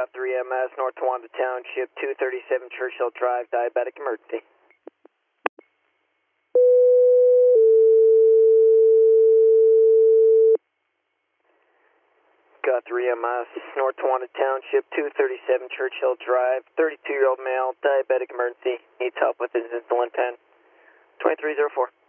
Got 3MS, North Towanda Township, 237 Churchill Drive, diabetic emergency. Got 3MS, North Towanda Township, 237 Churchill Drive, 32-year-old male, diabetic emergency, needs help with his insulin pen. 2304.